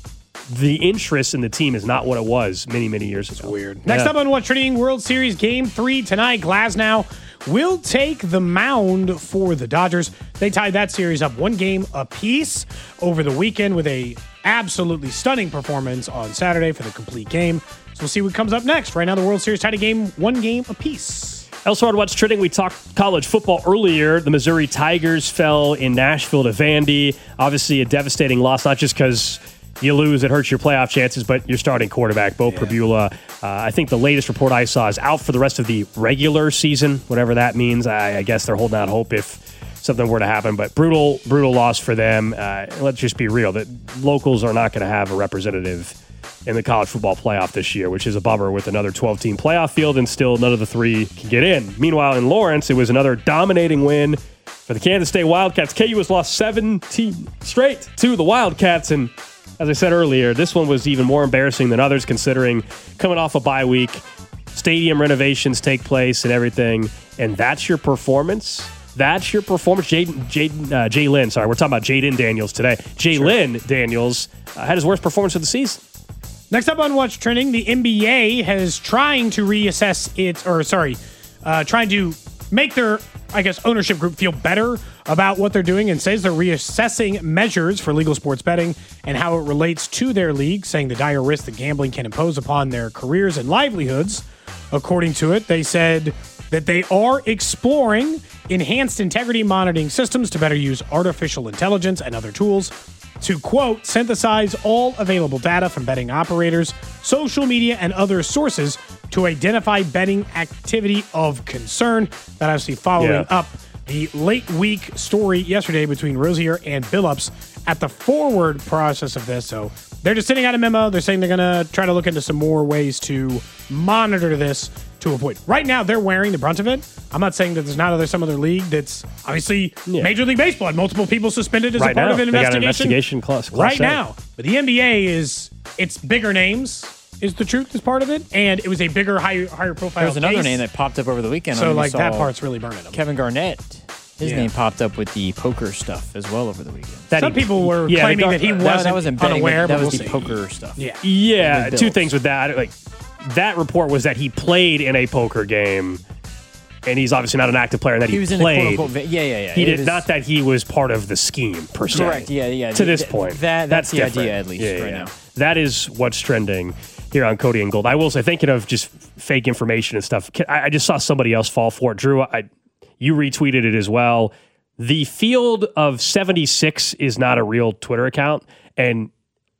the interest in the team is not what it was many many years ago. It's weird. Next yeah. up on What's Trending, World Series Game Three tonight. Glasnow will take the mound for the Dodgers. They tied that series up one game apiece over the weekend with a absolutely stunning performance on Saturday for the complete game. So we'll see what comes up next. Right now, the World Series tied a game, one game apiece. Elsewhere on What's Trending, we talked college football earlier. The Missouri Tigers fell in Nashville to Vandy. Obviously, a devastating loss, not just because you lose, it hurts your playoff chances, but your starting quarterback, Bo yeah. Pribula, uh, I think the latest report I saw is out for the rest of the regular season, whatever that means. I, I guess they're holding out hope if something were to happen, but brutal, brutal loss for them. Uh, let's just be real, that locals are not going to have a representative in the college football playoff this year, which is a bummer with another twelve-team playoff field, and still none of the three can get in. Meanwhile, in Lawrence, it was another dominating win for the Kansas State Wildcats. K U has lost seventeen straight to the Wildcats, and as I said earlier, this one was even more embarrassing than others considering coming off a bye week, stadium renovations take place and everything, and that's your performance? That's your performance? Jaden, Jaden, uh, Jay Lynn, sorry, we're talking about Jaden Daniels today. Jay sure. Lynn Daniels uh, had his worst performance of the season. Next up on What's Trending, the N B A has trying to reassess its, or sorry, uh, trying to make their, I guess, ownership group feel better about what they're doing, and says they're reassessing measures for legal sports betting and how it relates to their league, saying the dire risk that gambling can impose upon their careers and livelihoods. According to it, they said that they are exploring enhanced integrity monitoring systems to better use artificial intelligence and other tools to, quote, synthesize all available data from betting operators, social media, and other sources to identify betting activity of concern. That obviously following yeah. up the late week story yesterday between Rosier and Billups at the forward process of this. So they're just sending out a memo. They're saying they're going to try to look into some more ways to monitor this to avoid. Right now, they're wearing the brunt of it. I'm not saying that there's not other some other league that's obviously yeah. Major League Baseball had multiple people suspended as right a part now, of an they investigation. Got an investigation class, class right A. now. But the N B A is, it's bigger names is the truth is part of it, and it was a bigger, higher, higher profile There was another case. name that popped up over the weekend. So like that part's really burning them. Kevin Garnett. His Yeah. name popped up with the poker stuff as well over the weekend. That Some he, people were yeah, claiming Gar- that he that, wasn't that wasn't betting, unaware. That but was we'll the see. poker stuff. Yeah. Yeah, The two Bills. things with that. Like that report was that he played in a poker game, and he's obviously not an active player. And that he, He was in played. the quote unquote. Yeah, yeah, yeah. He It did was- not that he was part of the scheme per se. Correct. Yeah, yeah. To this Th- point, that that's, the different. idea at least Yeah, right yeah. now. That is what's trending here on Cody and Gold. I will say, thinking of just fake information and stuff. I, I just saw somebody else fall for it. Drew, I, you retweeted it as well. The Field of seventy-six is not a real Twitter account, and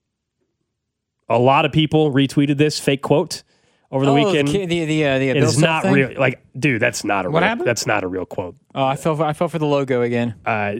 a lot of people retweeted this fake quote over the oh, weekend. The the the, uh, the it Bill is not Self thing? real. Like, dude, that's not a What real. happened? That's not a real quote. Oh, I fell for, I fell for the logo again. Uh,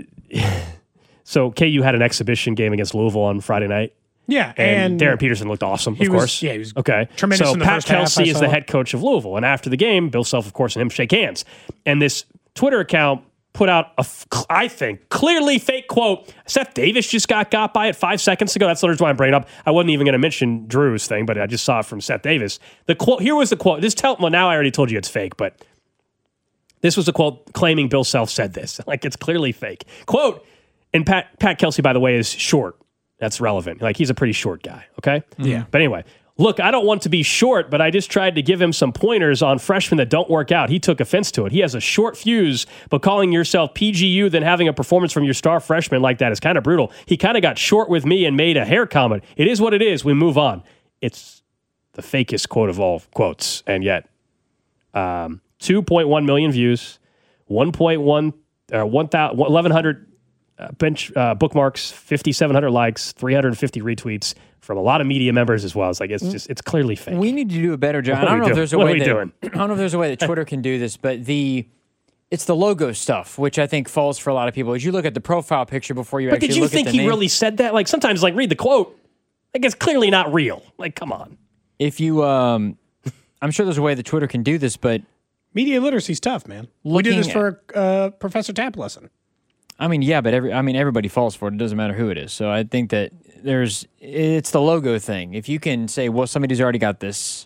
so K U had an exhibition game against Louisville on Friday night. Yeah, And, and, Darren Peterson looked awesome, he of was- course. yeah, he was okay. tremendous So in the Pat first half, Kelsey I is saw. the head coach of Louisville, and after the game, Bill Self, of course, and him shake hands. And this Twitter account put out a, I think, clearly fake quote. Seth Davis just got got by it five seconds ago. That's the reason why I'm bringing it up. I wasn't even going to mention Drew's thing, but I just saw it from Seth Davis. The quote here was the quote. This tell well now I already told you it's fake, but this was the quote claiming Bill Self said this. Like it's clearly fake. Quote, and Pat Pat Kelsey, by the way, is short. That's relevant. Like he's a pretty short guy. Okay. Yeah. But anyway. Look, I don't want to be short, but I just tried to give him some pointers on freshmen that don't work out. He took offense to it. He has a short fuse, but calling yourself P G U then having a performance from your star freshman like that is kind of brutal. He kind of got short with me and made a hair comment. It is what it is. We move on. It's the fakest quote of all quotes, and yet um, two point one million views, one point one, uh, eleven hundred uh, bench uh, bookmarks, fifty-seven hundred likes, three hundred fifty retweets. From a lot of media members as well. It's like, it's just, it's clearly fake. We need to do a better job. I don't know if there's a what way are we that, doing? I don't know if there's a way that Twitter can do this, but the, it's the logo stuff, which I think falls for a lot of people. As you look at the profile picture before you but actually did you look think at the he name, really said that? Like sometimes like read the quote. Like it's clearly not real. Like, come on. If you, um, I'm sure there's a way that Twitter can do this, but media literacy is tough, man. We did this for a uh, Professor Tap lesson. I mean, yeah, but every I mean, everybody falls for it. It doesn't matter who it is. So I think that there's it's the logo thing. If you can say, well, somebody's already got this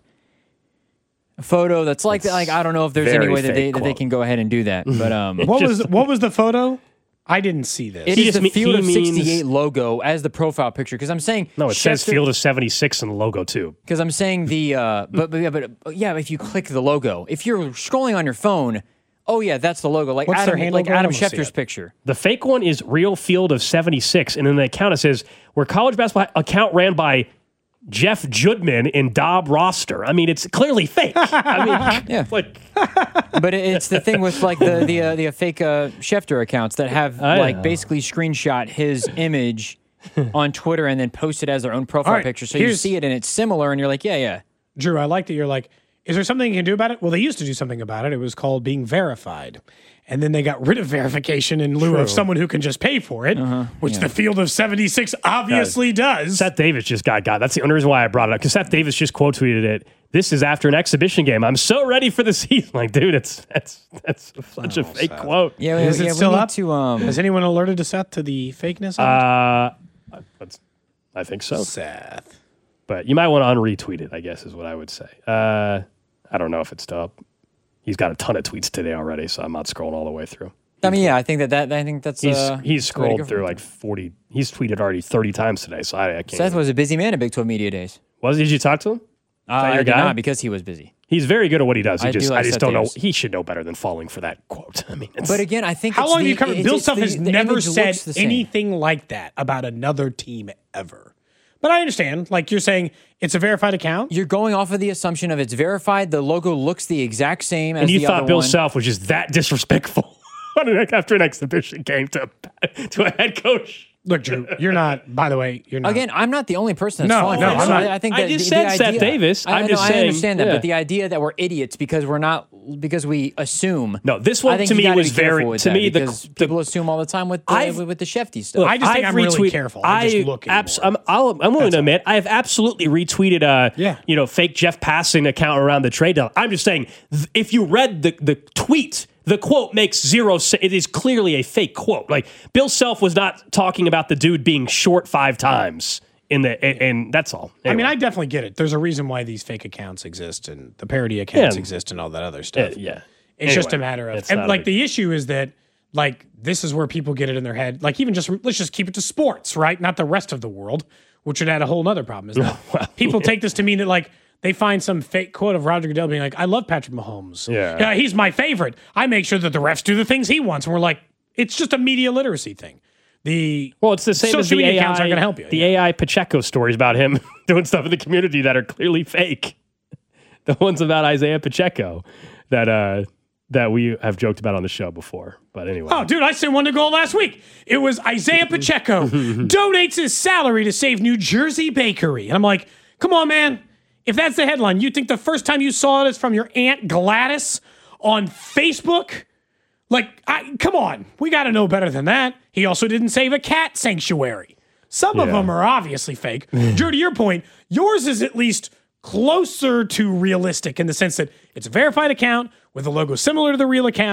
photo that's like that, like I don't know if there's any way that they that they can go ahead and do that. But um, what was what was the photo? I didn't see this. It He is just the me- Field he of means- sixty-eight logo as the profile picture because I'm saying No, it says Schefter- Field of seventy-six in the logo too. Because I'm saying the, uh, but, but yeah, but uh, yeah, if you click the logo, if you're scrolling on your phone, oh yeah, that's the logo. Like What's their Adam, handle like again? Adam I wanna see Schefter's it. picture. The fake one is Real Field of seventy-six, and in the account it says we're college basketball account ran by Jeff Judman in Dob roster. I mean, it's clearly fake. I mean, Yeah. like But it- it's the thing with like the the uh, the uh, fake uh, Schefter accounts that have I like know. basically screenshot his image on Twitter and then post it as their own profile All right, picture. So you here's- see it and it's similar, and you're like, yeah, yeah. Drew, I like that you're like, is there something you can do about it? Well, they used to do something about it. It was called being verified. And then they got rid of verification in lieu of someone who can just pay for it, which the Field of seventy-six obviously does. Seth Davis just got got. That's the only reason why I brought it up, because Seth Davis just quote tweeted it. This is after an exhibition game. I'm so ready for the season. Like, dude, it's that's that's such a fake quote. Yeah, Is yeah, it we still need up? to um Has anyone alerted us up to the fakeness of Uh, that's, I think so. it? Seth. But you might want to unretweet it, I guess, is what I would say. Uh, I don't know if it's still up. He's got a ton of tweets today already, so I'm not scrolling all the way through. I mean, yeah, I think that, that I think that's He's uh, he's that's the way to scrolled go through for it. like forty. He's tweeted already thirty times today, so I, I can't. Seth even- was a busy man at Big twelve Media Days. was did you talk to him? Uh, that I your did guy? not because he was busy. He's very good at what he does. He I do just like I just Seth don't Davis. know. He should know better than falling for that quote. I mean, it's, But again, I think How it's long the, have you covered? it's- Bill it's Self the- has the never image said looks the same. anything like that about another team ever. But I understand. Like you're saying, it's a verified account. You're going off of the assumption of it's verified. The logo looks the exact same as and you the thought other Bill one. Self was just that disrespectful after an exhibition game to to a head coach. Look, Drew, you're not. By the way, you're not. Again, I'm not the only person that's No, falling no, for it. I'm So not. I, I think I that just the, the said Seth idea, Davis. I, I'm know, just I saying, understand that, yeah. but the idea that we're idiots because we're not because we assume. No, this I one think to you me gotta was be careful very- with to that me, the- because the- people assume all the time with the, I've- with, with the Shefty stuff. Look, I just think I've I'm really retweet- careful. I'm just I looking abs- more. I'm, I'll, I'm willing to admit I have absolutely retweeted a Yeah. you know fake Jeff Passing account around the trade deadline. I'm just saying th- if you read the the tweet, the quote makes zero sense. It is clearly a fake quote. Like Bill Self was not talking about the dude being short five times in the and, and that's all. I mean, Anyway. I definitely get it. There's a reason why these fake accounts exist and the parody accounts Yeah. exist and all that other Yeah, stuff. yeah. It's just a Anyway, matter of, it's and not a like big- the issue is that like this is where people get it in their head. Like even just let's just keep it to sports, right? Not the rest of the world, which would add a whole nother problem. Is that Well, people take this to mean that like they find some fake quote of Roger Goodell being like, "I love Patrick Mahomes. Yeah. he's my favorite. I make sure that the refs do the things he wants." And we're like, it's just a media literacy thing. The Well, it's the same as social the media A I. accounts aren't going to help you. The yeah. A I Pacheco stories about him doing stuff in the community that are clearly fake. The ones about Isaiah Pacheco that uh, that we have joked about on the show before. But anyway, Oh, dude, I sent one to goal last week. It was Isaiah Pacheco donates his salary to save New Jersey Bakery. And I'm like, come on, man. If that's the headline, you think the first time you saw it is from your Aunt Gladys on Facebook? Like, I, come on. We got to know better than that. He also didn't save a cat sanctuary. Some of Yeah. them are obviously fake. Drew, to your point, yours is at least closer to realistic in the sense that it's a verified account with a logo similar to the real account.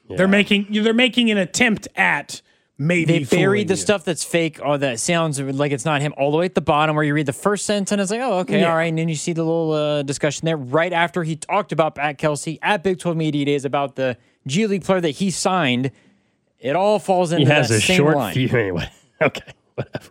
Yeah. They're making they're making an attempt at maybe they buried the you. stuff that's fake or that sounds like it's not him all the way at the bottom where you read the first sentence and it's like, oh, okay, yeah. all right. And then you see the little uh, discussion there right after he talked about Pat Kelsey at Big twelve Media Days about the G League player that he signed. It all falls into he has that a same short line. Few, anyway, okay, whatever.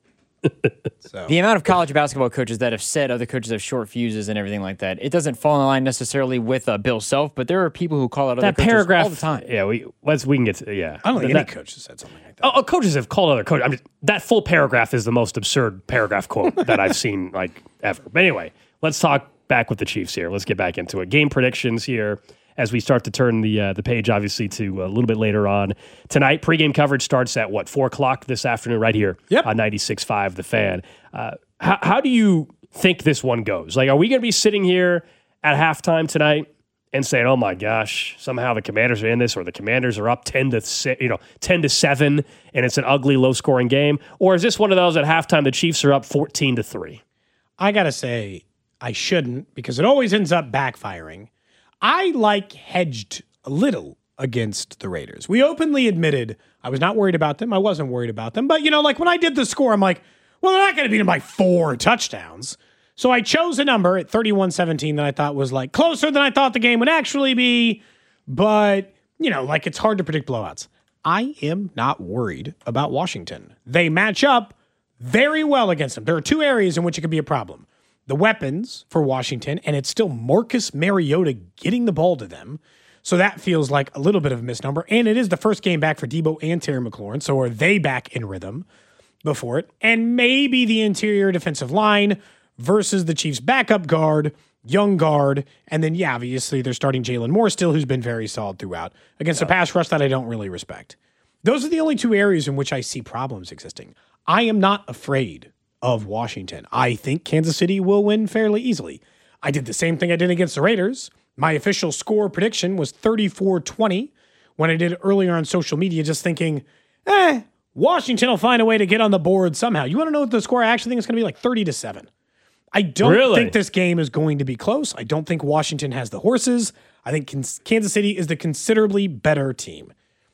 So. The amount of college basketball coaches that have said other coaches have short fuses and everything like that, it doesn't fall in line necessarily with uh, Bill Self, but there are people who call out that other paragraph, coaches all the time. Yeah, we let's we can get to yeah. I don't think that, any coach has said something like that. Oh, coaches have called other coaches. I mean, that full paragraph is the most absurd paragraph quote that I've seen like ever. But anyway, let's talk back with the Chiefs here. Let's get back into it. Game predictions here. As we start to turn the uh, the page, obviously, to a little bit later on tonight. Pregame coverage starts at, what, four o'clock this afternoon right here yep. on ninety-six point five The Fan. Uh, how, how do you think this one goes? Like, are we going to be sitting here at halftime tonight and saying, oh, my gosh, somehow the Commanders are in this or the Commanders are up ten to six, you know, ten to seven and it's an ugly, low-scoring game? Or is this one of those at halftime the Chiefs are up fourteen to three? I got to say, I shouldn't because it always ends up backfiring. I like hedged a little against the Raiders. We openly admitted I was not worried about them. I wasn't worried about them. But, you know, like when I did the score, I'm like, well, they're not going to beat them by four touchdowns. So I chose a number at thirty-one seventeen that I thought was like closer than I thought the game would actually be. But, you know, like it's hard to predict blowouts. I am not worried about Washington. They match up very well against them. There are two areas in which it could be a problem. The weapons for Washington, and it's still Marcus Mariota getting the ball to them. So that feels like a little bit of a misnomer. And it is the first game back for Debo and Terry McLaurin. So are they back in rhythm before it? And maybe the interior defensive line versus the Chiefs' backup guard, young guard. And then, yeah, obviously they're starting Jalen Moore still, who's been very solid throughout against yeah. a pass rush that I don't really respect. Those are the only two areas in which I see problems existing. I am not afraid of Washington. I think Kansas City will win fairly easily. I did the same thing I did against the Raiders. My official score prediction was thirty-four twenty when I did it earlier on social media, just thinking, eh, Washington will find a way to get on the board somehow. You want to know what the score I actually think is going to be? Like thirty to seven. I don't really? think this game is going to be close. I don't think Washington has the horses. I think Kansas City is the considerably better team.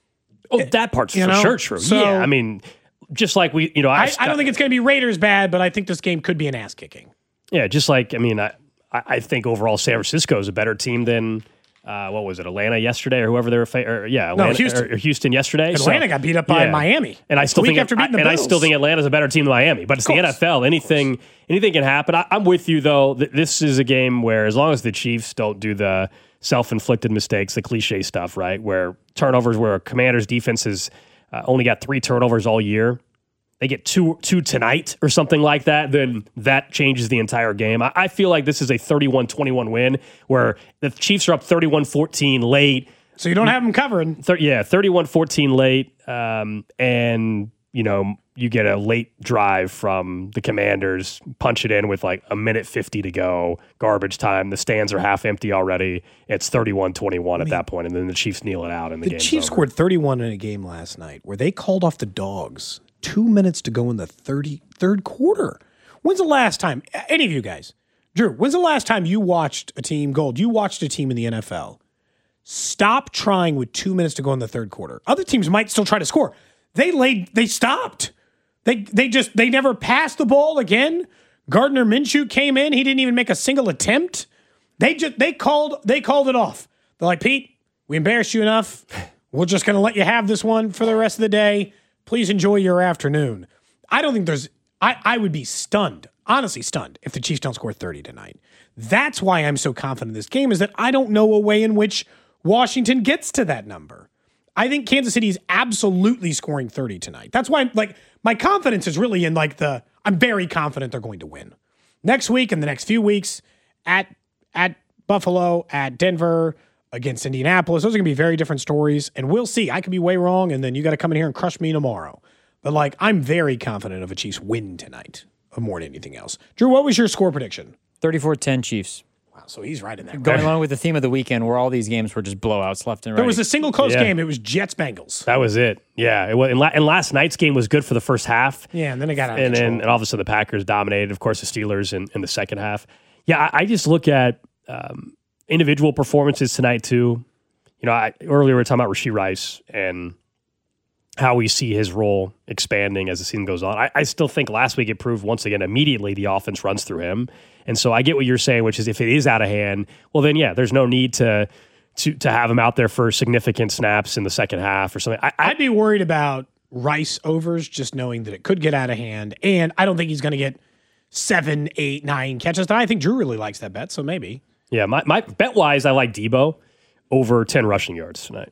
Oh, that part's you for know? sure true. So, yeah, I mean, just like we, you know, I, I, I don't think it's going to be Raiders bad, but I think this game could be an ass kicking. Yeah, just like, I mean, I, I think overall San Francisco is a better team than, uh, what was it, Atlanta yesterday or whoever they were, fa- or, yeah, Atlanta, no, Houston. Or, or Houston yesterday. Atlanta so, got beat up by yeah. Miami. And I still think, after beating I, the and I Bills. still think Atlanta's a better team than Miami, but it's the N F L. Anything, anything can happen. I, I'm with you though. This is a game where as long as the Chiefs don't do the self-inflicted mistakes, the cliche stuff, right, where turnovers, where a Commander's defense has uh, only got three turnovers all year, they get two two tonight or something like that, then that changes the entire game. I, I feel like this is a thirty-one twenty-one win where the Chiefs are up thirty-one fourteen late. So you don't have them covering. Thir- yeah, thirty-one fourteen late, um, and, you know, you get a late drive from the Commanders, punch it in with like a minute fifty to go, garbage time. The stands are half empty already. It's thirty-one twenty-one at that point, and then the Chiefs kneel it out, and the, the game's Chiefs over. scored thirty-one in a game last night where they called off the dogs two minutes to go in the thirty-third quarter. When's the last time, any of you guys, Drew, when's the last time you watched a team, Gold, you watched a team in the N F L stop trying with two minutes to go in the third quarter? Other teams might still try to score. They laid, they stopped. They they just, they never passed the ball again. Gardner Minshew came in. He didn't even make a single attempt. They just, they called, they called it off. They're like, Pete, we embarrassed you enough. We're just going to let you have this one for the rest of the day. Please enjoy your afternoon. I don't think there's, I, I would be stunned, honestly stunned, if the Chiefs don't score thirty tonight. That's why I'm so confident in this game, is that I don't know a way in which Washington gets to that number. I think Kansas City is absolutely scoring thirty tonight. That's why, like, my confidence is really in, like, the, I'm very confident they're going to win. Next week and the next few weeks at, at Buffalo, at Denver, against Indianapolis, those are going to be very different stories, and we'll see. I could be way wrong, and then you got to come in here and crush me tomorrow. But, like, I'm very confident of a Chiefs win tonight, more than anything else. Drew, what was your score prediction? thirty-four ten Chiefs. Wow, so he's right in that. Going along with the theme of the weekend, where all these games were just blowouts left and right. There was a single close yeah. game. It was Jets-Bengals. That was it. Yeah, it was, and, la- and last night's game was good for the first half. Yeah, and then it got out of and control. then and all of a sudden the Packers dominated, of course, the Steelers in, in the second half. Yeah, I, I just look at um, individual performances tonight, too. you know, I, earlier we were talking about Rashee Rice and how we see his role expanding as the season goes on. I, I still think last week it proved once again immediately the offense runs through him. And so I get what you're saying, which is if it is out of hand, well then yeah, there's no need to to to have him out there for significant snaps in the second half or something. I, I, I'd be worried about Rice overs, just knowing that it could get out of hand. And I don't think he's going to get seven, eight, nine catches. I think Drew really likes that bet, so maybe. Yeah, my, my bet wise, I like Debo over ten rushing yards tonight.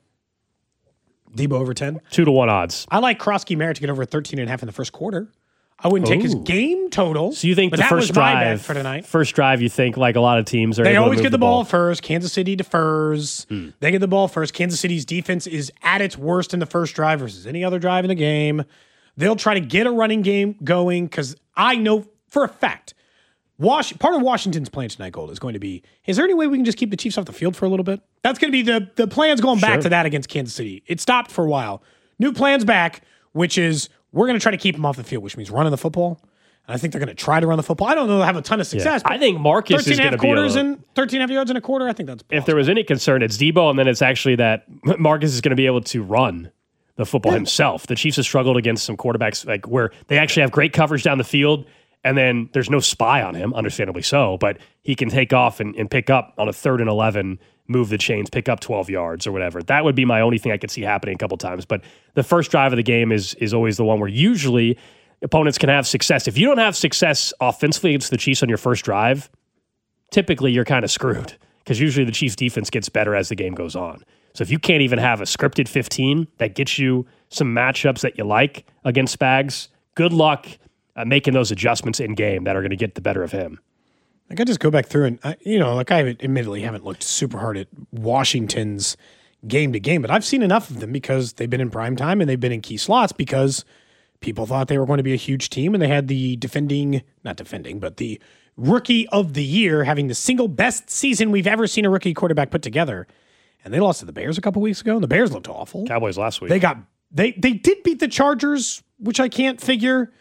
Debo over ten? Two to one odds. I like Krosky Merritt to get over thirteen and a half in the first quarter. I wouldn't take Ooh. his game total. So you think but the that first was my bet drive for tonight? First drive, you think like a lot of teams are They able always to move get the, the ball, ball first. Kansas City defers. Hmm. They get the ball first. Kansas City's defense is at its worst in the first drive versus any other drive in the game. They'll try to get a running game going because I know for a fact, Was- part of Washington's plan tonight, Gold, is going to be, is there any way we can just keep the Chiefs off the field for a little bit? That's going to be the, the plan's going back Sure. to that against Kansas City. It stopped for a while. New plan's back, which is we're going to try to keep them off the field, which means running the football. And I think they're going to try to run the football. I don't know they'll have a ton of success. Yeah. I think Marcus thirteen is and a going half to be quarters able to, and thirteen and a half yards in a quarter. I think that's possible. if there was any concern, it's Debo, and then it's actually that Marcus is going to be able to run the football Yeah. himself. The Chiefs have struggled against some quarterbacks like where they actually have great coverage down the field, and then there's no spy on him, understandably so, but he can take off and, and pick up on a third and eleven, move the chains, pick up twelve yards or whatever. That would be my only thing I could see happening a couple times. But the first drive of the game is is always the one where usually opponents can have success. If you don't have success offensively against the Chiefs on your first drive, typically you're kind of screwed because usually the Chiefs defense gets better as the game goes on. So if you can't even have a scripted fifteen that gets you some matchups that you like against Spags, good luck uh, making those adjustments in game that are going to get the better of him. Like I just go back through and, I, you know, like I admittedly haven't looked super hard at Washington's game to game, but I've seen enough of them because they've been in prime time and they've been in key slots because people thought they were going to be a huge team and they had the defending, not defending, but the rookie of the year having the single best season we've ever seen a rookie quarterback put together. And they lost to the Bears a couple weeks ago and the Bears looked awful. Cowboys last week. They got, they, they did beat the Chargers, which I can't figure.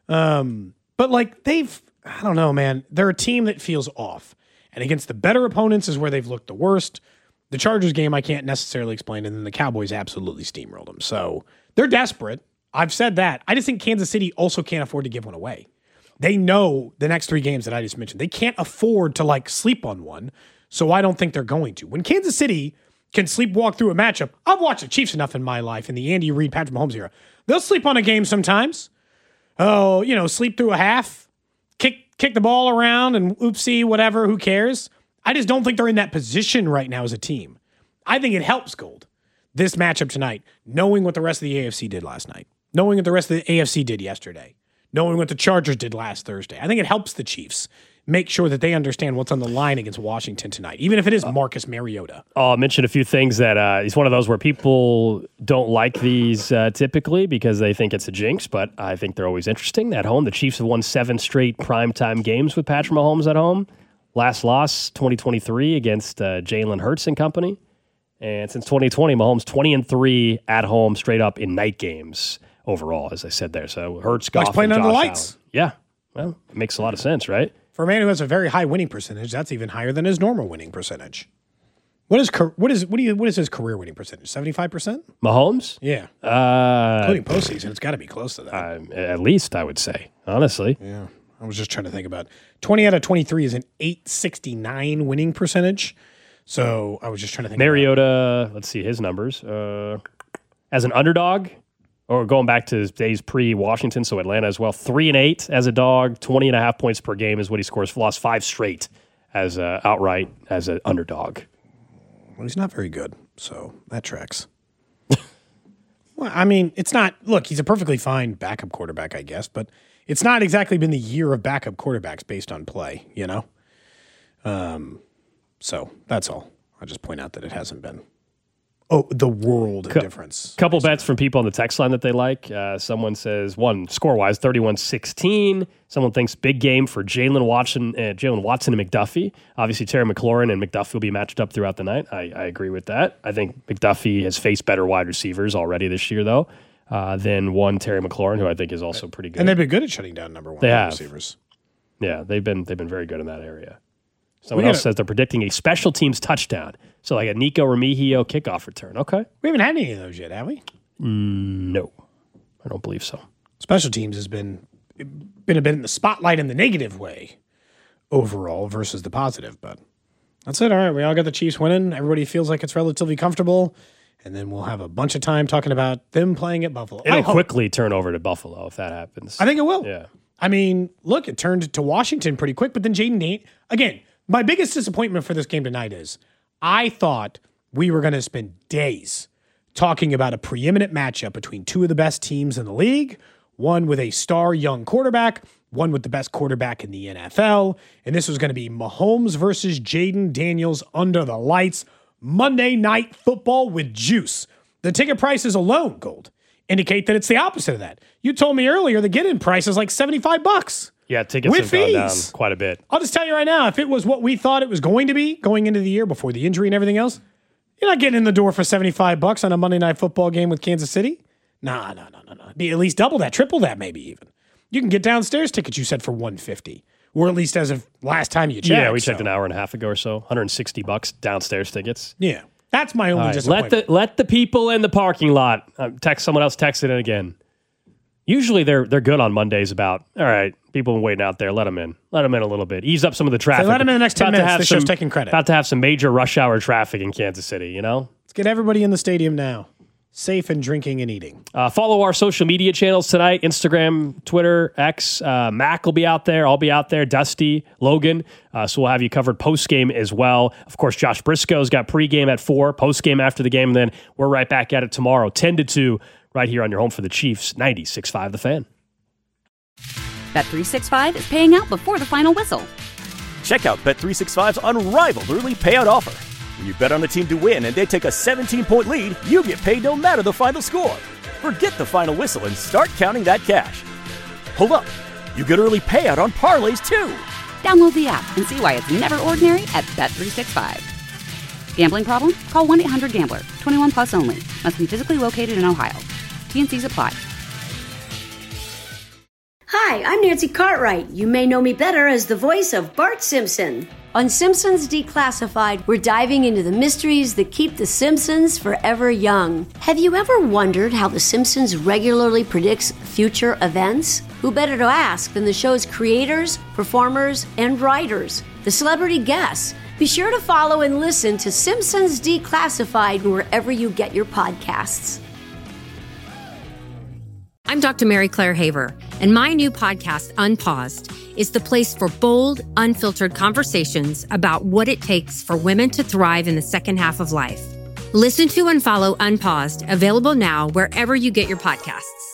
Um, but like they've, I don't know, man. They're a team that feels off. And against the better opponents is where they've looked the worst. The Chargers game I can't necessarily explain, and then the Cowboys absolutely steamrolled them. So they're desperate. I've said that. I just think Kansas City also can't afford to give one away. They know the next three games that I just mentioned. They can't afford to like sleep on one. So I don't think they're going to. When Kansas City can sleepwalk through a matchup, I've watched the Chiefs enough in my life in the Andy Reid, Patrick Mahomes era. They'll sleep on a game sometimes. Oh, you know, sleep through a half. Kick kick the ball around and oopsie, whatever, who cares? I just don't think they're in that position right now as a team. I think it helps Gold, this matchup tonight, knowing what the rest of the A F C did last night, knowing what the rest of the A F C did yesterday, knowing what the Chargers did last Thursday. I think it helps the Chiefs make sure that they understand what's on the line against Washington tonight, even if it is Marcus Mariota. I'll mention a few things that uh, it's one of those where people don't like these uh, typically because they think it's a jinx, but I think they're always interesting. At home, the Chiefs have won seven straight primetime games with Patrick Mahomes at home. Last loss, twenty twenty-three against uh, Jalen Hurts and company. And since twenty twenty, Mahomes twenty and three at home straight up in night games overall, as I said there. So Hurts, Goff, Likes playing and under Josh lights. Allen. Yeah, well, it makes a lot of sense, right? For a man who has a very high winning percentage, that's even higher than his normal winning percentage. What is what is what do you what is his career winning percentage? seventy-five percent? Mahomes? Yeah. Uh, Including postseason, it's got to be close to that. uh, at least, I would say, honestly. Yeah. I was just trying to think about it. twenty out of twenty-three is an eight sixty-nine winning percentage. So I was just trying to think. Mariota, let's see his numbers. Uh, as an underdog, or going back to his days pre-Washington, so Atlanta as well, three and eight as a dog, twenty and a half points per game is what he scores. Lost five straight as a, outright as an underdog. Well, he's not very good, so that tracks. Well, I mean, it's not, look, he's a perfectly fine backup quarterback, I guess, but it's not exactly been the year of backup quarterbacks based on play, you know? Um, so that's all. I'll just point out that it hasn't been. Oh, the world Co- difference. Couple bets from people on the text line that they like. Uh, someone says, one, score-wise, thirty-one sixteen. Someone thinks big game for Jalen Watson, uh, Jalen Watson and McDuffie. Obviously, Terry McLaurin and McDuffie will be matched up throughout the night. I, I agree with that. I think McDuffie has faced better wide receivers already this year, though, uh, than one Terry McLaurin, who I think is also pretty good. And they've been good at shutting down number one They wide have. receivers. Yeah, they've been they've been very good in that area. Someone We else gotta- says they're predicting a special teams touchdown. So like a Nico Remigio kickoff return. Okay. We haven't had any of those yet, have we? Mm, no, I don't believe so. Special teams has been been a bit in the spotlight in the negative way overall versus the positive, but that's it. All right, we all got the Chiefs winning. Everybody feels like it's relatively comfortable, and then we'll have a bunch of time talking about them playing at Buffalo. It'll quickly turn over to Buffalo if that happens. I think it will. Yeah. I mean, look, it turned to Washington pretty quick, but then Jaden Daniels, again, my biggest disappointment for this game tonight is I thought we were going to spend days talking about a preeminent matchup between two of the best teams in the league, one with a star young quarterback, one with the best quarterback in the N F L, and this was going to be Mahomes versus Jaden Daniels under the lights, Monday Night Football with juice. The ticket prices alone, Gold, indicate that it's the opposite of that. You told me earlier the get-in price is like seventy-five bucks. Yeah, tickets with have gone down fees. quite a bit. I'll just tell you right now, if it was what we thought it was going to be going into the year before the injury and everything else, you're not getting in the door for seventy-five bucks on a Monday Night Football game with Kansas City. Nah, no, no, no, no. Be at least double that, triple that maybe even. You can get downstairs tickets you said for one hundred fifty dollars, or at least as of last time you checked. Yeah, we checked so. an hour and a half ago or so. one hundred sixty bucks downstairs tickets. Yeah, that's my only Right, disappointment. let the let the people in the parking lot uh, text someone else. Text it in again. Usually they're they're good on Mondays about, all right, people waiting out there, let them in. Let them in a little bit. Ease up some of the traffic. Say, let them in the next ten About to minutes. have This show's taking credit. About to have some major rush hour traffic in Kansas City, you know? Let's get everybody in the stadium now, safe and drinking and eating. Uh, follow our social media channels tonight, Instagram, Twitter, X. Uh, Mac will be out there. I'll be out there. Dusty, Logan. Uh, so we'll have you covered post-game as well. Of course, Josh Briscoe's got pregame at four, post-game after the game, and then we're right back at it tomorrow, ten to two, right here on your home for the Chiefs, ninety-six point five The Fan. Bet three sixty-five is paying out before the final whistle. Check out Bet three sixty-five's unrivaled early payout offer. When you bet on a team to win and they take a seventeen-point lead, you get paid no matter the final score. Forget the final whistle and start counting that cash. Hold up. You get early payout on parlays, too. Download the app and see why it's never ordinary at Bet three sixty-five. Gambling problem? Call one eight hundred gambler. twenty-one plus only. Must be physically located in Ohio. T N Cs apply. Hi, I'm Nancy Cartwright. You may know me better as the voice of Bart Simpson. On Simpsons Declassified, we're diving into the mysteries that keep the Simpsons forever young. Have you ever wondered how the Simpsons regularly predicts future events? Who better to ask than the show's creators, performers, and writers, the celebrity guests? Be sure to follow and listen to Simpsons Declassified wherever you get your podcasts. I'm Doctor Mary Claire Haver, and my new podcast, Unpaused, is the place for bold, unfiltered conversations about what it takes for women to thrive in the second half of life. Listen to and follow Unpaused, available now wherever you get your podcasts.